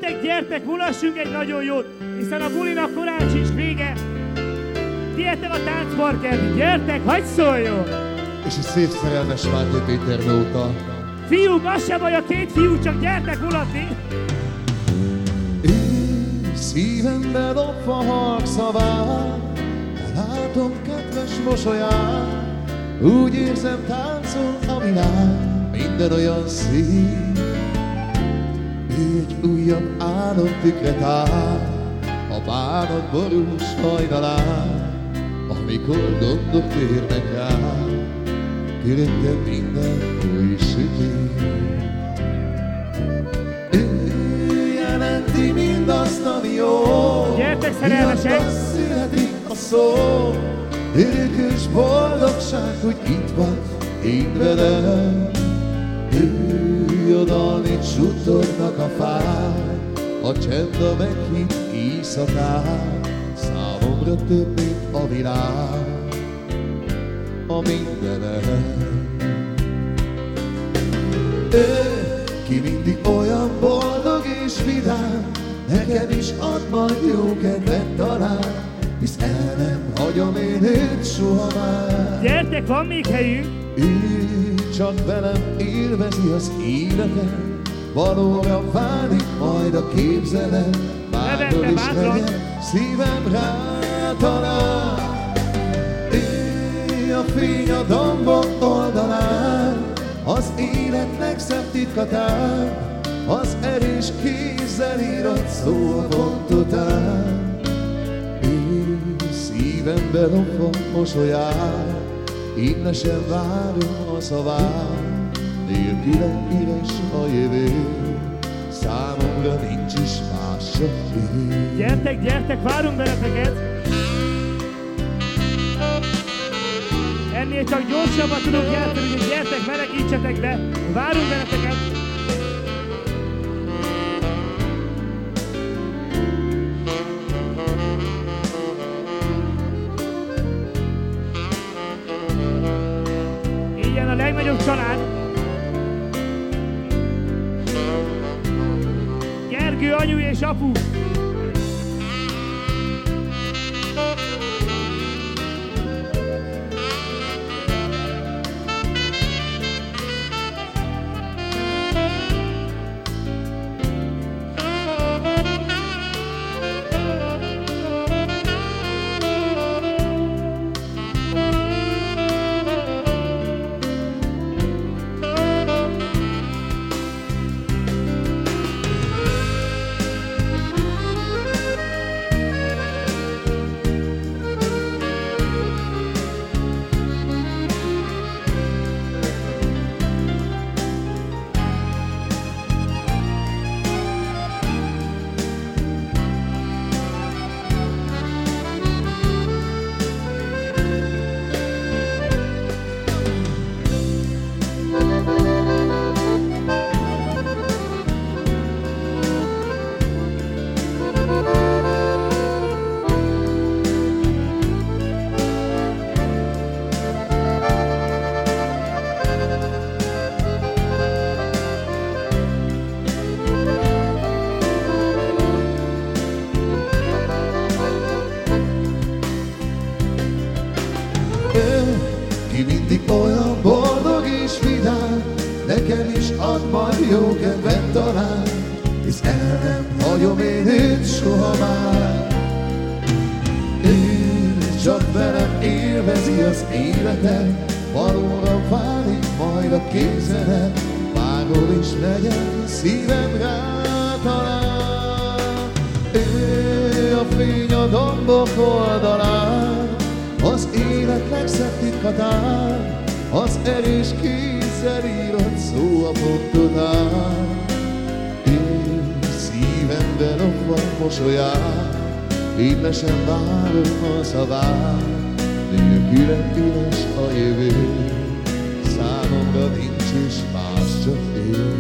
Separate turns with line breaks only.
Gyertek, gyertek, mulassunk egy nagyon jót, hiszen a bulinak korán sincs vége. Tietek a táncparkert, gyertek, hagyj szóljon!
És egy szép szerelmes Máté Péter nóta.
Fiúk, az se baj, a két fiú, csak gyertek mulatni!
Én szívembe dobva halkszavát, ha látom kedves mosolyát, úgy érzem, táncol a világ, minden olyan szép. Egy újabb álom tükret áll a bánat borús hajnalán, amikor gondok térnek rá, körülöttem minden új sütés. Ő jelenti mindazt, ami jó,
gyertek, szerelmesek!
miatt születik a szó, örökös boldogság, hogy itt vagy én velem. Jöjjadalmit suttognak a fák, a csend a meghitt éjszakán, számomra több, mint a világ, a mindenem. Ő, ki mindig olyan boldog és vidám, nekem is ad majd jó kedvet talán, hisz el nem hagyom én őt soha már.
Gyertek, van még helyünk!
Ő csak velem élvezi az életet, valóra válik majd a képzelem, bárhol is legyen, szívem rá talál. Ő a fény a dombok oldalán, az élet legszebb titkatán, az erős kézzel írott szó a pont után. Ő szívembe lopva mosolyát, innen sem várom a szavát, nélküle üres a jövő, számomra nincs is más csak ő.
Gyertek, gyertek, várunk benneteket! Ennél csak gyorsabban tudok játszani, hogy gyertek, melegítsetek be! Várunk benneteket! Ilyen a legnagyobb család! Gergő, anyu és apu!
Ki mindig olyan boldog és vidám, nekem is ad majd jó kedvet talán, hisz el nem hagyom én őt soha már. Ő csak velem élvezi az életet, valóra válik majd a képzelet, bárhol is legyen, szívem rá talál. Ő a fény a dombok oldalán, az élet legszebb titkatán, az erős kézzel írott szó a pont után. Én szívembe lopva mosolyát, innen sem várom a szavát, nélküle üres a jövő, számomra nincs is más, csak ő.